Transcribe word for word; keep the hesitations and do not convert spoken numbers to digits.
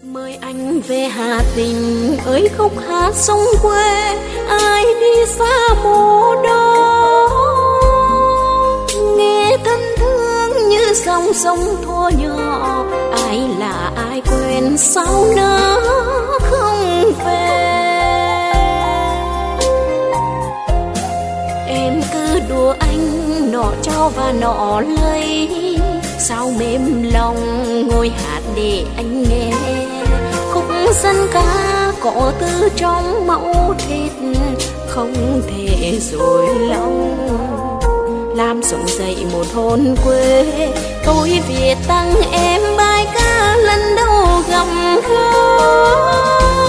Mời anh về Hà Tĩnh ơi khúc hát sông quê, ai đi xa mồ đó nghe thân thương như dòng sông thuở nhỏ. Ai là ai quên sao nỡ không về. Em cứ đùa anh nọ trao và nọ lấy, sao mềm lòng ngồi hát để anh nghe. Khúc dân ca có từ trong máu thịt, không thể dối lòng làm sống dậy một hồn quê. Tôi viết tặng em bài ca lần đầu gặp gỡ.